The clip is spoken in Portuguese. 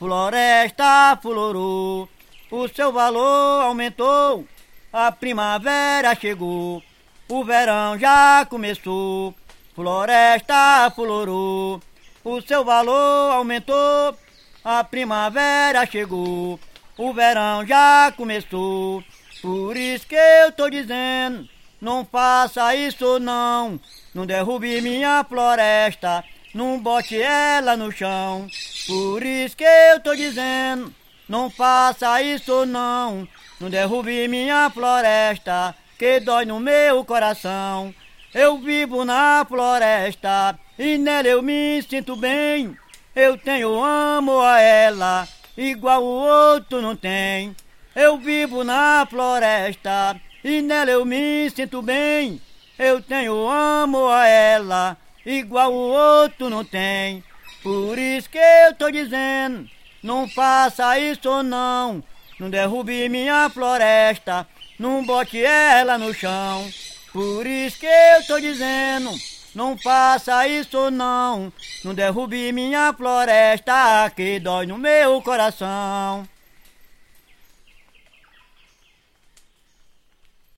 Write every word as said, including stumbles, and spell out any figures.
floresta florou, o seu valor aumentou, a primavera chegou, o verão já começou. Floresta florou, o seu valor aumentou, a primavera chegou, o verão já começou. Por isso que eu tô dizendo, não faça isso não, não derrube minha floresta, não bote ela no chão. Por isso que eu tô dizendo, não faça isso não, não derrube minha floresta, que dói no meu coração. Eu vivo na floresta e nela eu me sinto bem, eu tenho amo a ela, igual o outro não tem. Eu vivo na floresta e nela eu me sinto bem, eu tenho amo a ela, igual o outro não tem. Por isso que eu tô dizendo, não faça isso não, não derrube minha floresta, não bote ela no chão. Por isso que eu tô dizendo, não faça isso não, não derrube minha floresta, que dói no meu coração.